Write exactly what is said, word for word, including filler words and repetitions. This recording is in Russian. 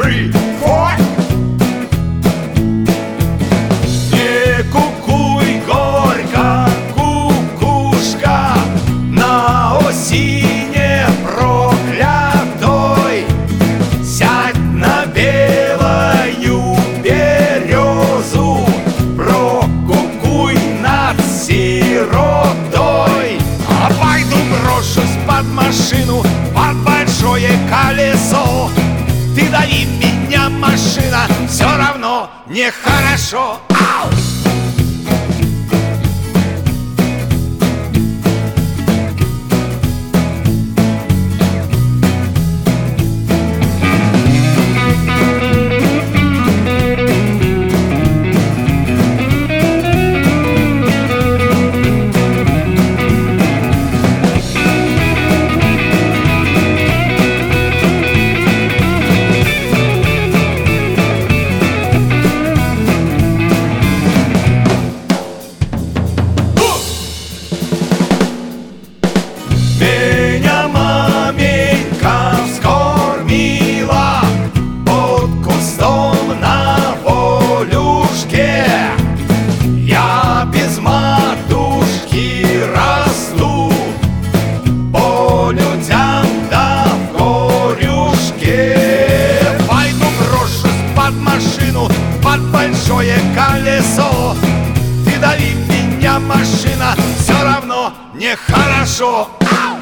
три, фой! Не кукуй горько, кукушка, на осине проклятой. Сядь на белую березу, прокукуй над сиротой. А пойду брошусь под машину, под большое колесо. Ты дави меня, машина, все равно нехорошо. Ау! Меня маменька вскормила под кустом на волюшке. Я без матушки расту по людям да в горюшке. Пойду брошусь под машину, под большое колесо. Ты дави меня, машина, все равно нехорошо. Ау!